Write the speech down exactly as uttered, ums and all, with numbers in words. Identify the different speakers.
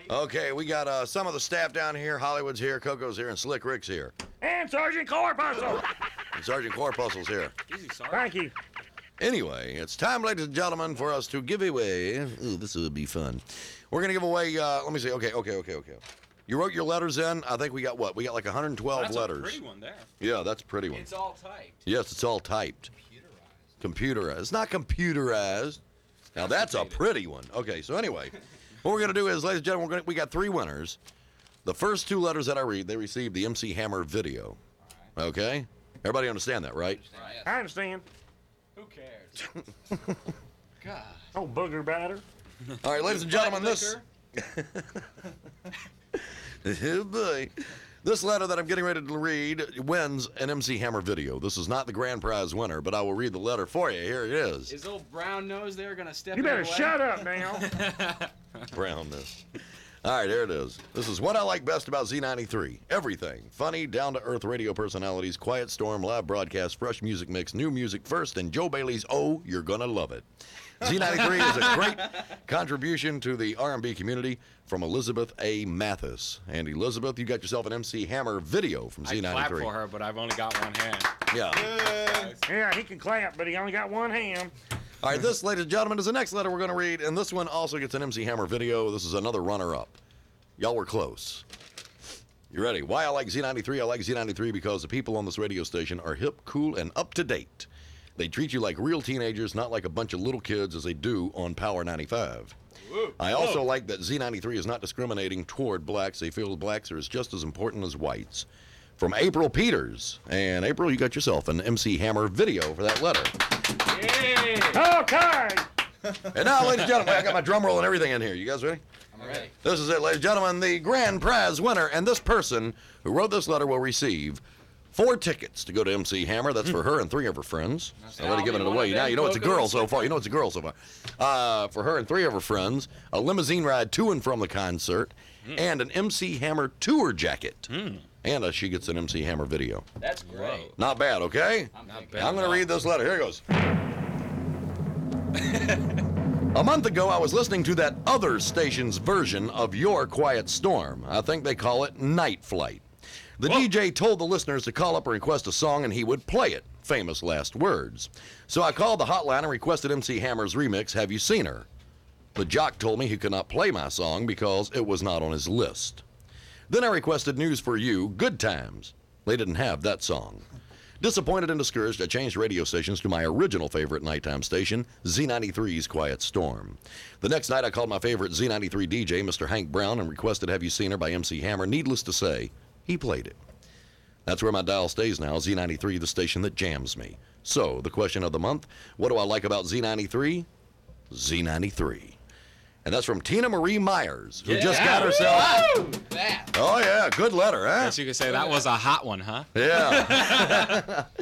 Speaker 1: Okay, we got uh, some of the staff down here. Hollywood's here, Coco's here, and Slick Rick's here.
Speaker 2: And Sergeant Corpuscle.
Speaker 1: And Sergeant Corpuscle's here.
Speaker 3: Easy, Sergeant.
Speaker 2: Thank you.
Speaker 1: Anyway, it's time, ladies and gentlemen, for us to give away. Ooh, this would be fun. We're going to give away, uh, let me see. Okay, okay, okay, okay. You wrote your letters in. I think we got what? We got like one hundred twelve
Speaker 3: That's
Speaker 1: letters.
Speaker 3: That's a pretty one there.
Speaker 1: Yeah, that's a pretty one.
Speaker 4: It's all typed.
Speaker 1: Yes, it's all typed.
Speaker 4: Computerized.
Speaker 1: Computerized. It's not computerized. Now, that's a pretty one. Okay, so anyway, what we're going to do is, ladies and gentlemen, we're gonna, we got three winners. The first two letters that I read, they received the M C Hammer video.
Speaker 4: All right.
Speaker 1: Okay? Everybody understand that, right?
Speaker 4: Understand, yes.
Speaker 2: I understand.
Speaker 4: Who cares? God.
Speaker 2: Oh, booger batter.
Speaker 1: All right, ladies and gentlemen, this... Oh, boy. This letter that I'm getting ready to read wins an M C Hammer video. This is not the grand prize winner, but I will read the letter for you. Here it is.
Speaker 4: Is old brown nose there gonna step
Speaker 2: You
Speaker 4: in
Speaker 2: better
Speaker 4: the way?
Speaker 2: shut up now.
Speaker 1: Brownness. All right, here it is. This is what I like best about Z ninety-three. Everything. Funny, down-to-earth radio personalities, quiet storm, live broadcast, fresh music mix, new music first, and Joe Bailey's Oh, You're Gonna Love It. Z ninety-three is a great contribution to the R and B community from Elizabeth A. Mathis. And Elizabeth, you got yourself an M C Hammer video from Z ninety-three.
Speaker 3: I clap for her, but I've only got one hand.
Speaker 1: Yeah.
Speaker 2: Yeah, he can clap, but he only got one hand.
Speaker 1: All right, this, ladies and gentlemen, is the next letter we're going to read, and this one also gets an M C Hammer video. This is another runner-up. Y'all were close. You ready? Why I like Z ninety-three? I like Z ninety-three because the people on this radio station are hip, cool, and up-to-date. They treat you like real teenagers, not like a bunch of little kids as they do on Power ninety-five. Whoa. I also Whoa. like that Z ninety-three is not discriminating toward blacks. They feel blacks are just as important as whites. From April Peters. And April, you got yourself an M C Hammer video for that letter.
Speaker 2: Yeah. Okay.
Speaker 1: And now, ladies and gentlemen, I got my drum roll and everything in here. You guys ready?
Speaker 4: I'm ready.
Speaker 1: This is it, ladies and gentlemen, the grand prize winner. And this person who wrote this letter will receive four tickets to go to M C Hammer. That's for her and three of her friends. I've already given it away. Now, you know it's a girl so far. You know it's a girl so far. Uh, for her and three of her friends, a limousine ride to and from the concert, mm. and an M C Hammer tour jacket. Mm. And uh, she gets an M C Hammer video.
Speaker 4: That's great.
Speaker 1: Whoa. Not bad, okay?
Speaker 4: I'm,
Speaker 1: Not bad. I'm going to read this letter. Here it goes. A month ago, I was listening to that other station's version of Your Quiet Storm. I think they call it Night Flight. The Whoa. D J told the listeners to call up and request a song, and he would play it. Famous last words. So I called the hotline and requested M C Hammer's remix, Have You Seen Her? The jock told me he could not play my song because it was not on his list. Then I requested News for You, Good Times. They didn't have that song. Disappointed and discouraged, I changed radio stations to my original favorite nighttime station, Z ninety-three's Quiet Storm. The next night, I called my favorite Z ninety-three D J, Mister Hank Brown, and requested Have You Seen Her by M C Hammer. Needless to say, he played it. That's where my dial stays now, Z ninety-three, the station that jams me. So, the question of the month, what do I like about Z ninety-three? Z ninety-three. And that's from Tina Marie Myers, who yeah. just got herself...
Speaker 4: That.
Speaker 1: Oh, yeah, good letter, huh?
Speaker 3: Guess you could say that was a hot one, huh?
Speaker 1: Yeah.